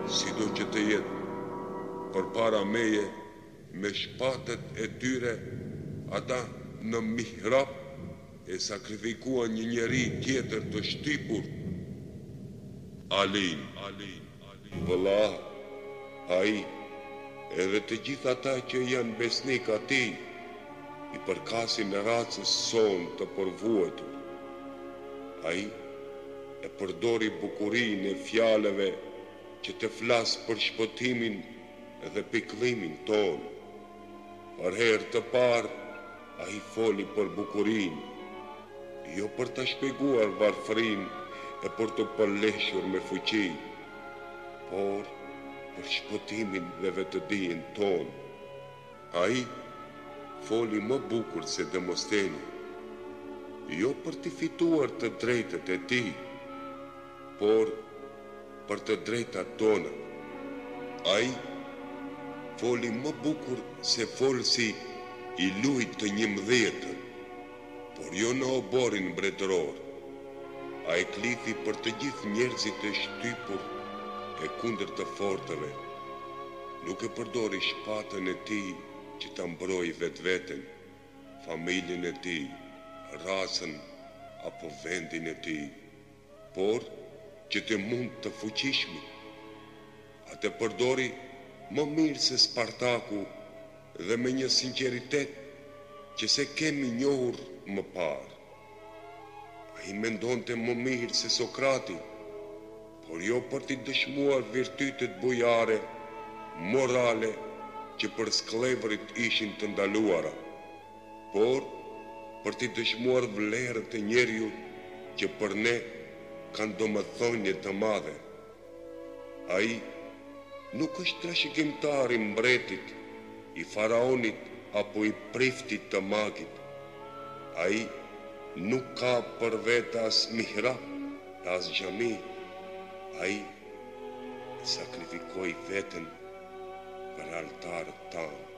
sido që të jetë, për para meje, me shpatet e tyre, ata në mihrab e sakrifikua një njeri tjetër të shtypur, Alin. Vëlla, ai, edhe të gjithë ata që janë besnik atij, i përkasin e racës son të përvuetur. Ai e përdori bukurinë e fjalëve që të flas për shpëtimin dhe pikëllimin ton. Për herë të parë, ai foli për bukurinë, jo për të shpjeguar varfërinë e për të përleshur me fuqi, por për shpëtimin dhe vetëdijen ton. Ai foli më bukur se Demosteni, jo për të fituar të drejtët e tij, por për të drejtat tona. Ai foli më bukur se folsi i Luit të 11, por jo në oborin mbretëror. Ai klithi për të gjithë njerëzit e shtypur e kundër të fortëve. Nuk e përdori shpatën e tij që ta mbrojë vetveten, familjen e tij, rasën apo vendin e tij, por që të mund të fuqishmi. Atë përdori më mirë se Spartaku dhe me një sinqeritet që se kemi njohur më parë. Ai mendonte më mirë se Sokrati, por jo për t'i dëshmuar virtytet bujare, morale që për sklevërit ishin të ndaluara, por për t'i dëshmuar vlerët e njeriu që për ne kanë domethënie të madhe. Ai nuk është trashëgimtar i mbretit, i faraonit apo i priftit të magit. Ai nuk ka për vetë as mihrab, as xhami. Ai sakrifikoi veten për altarët tanë.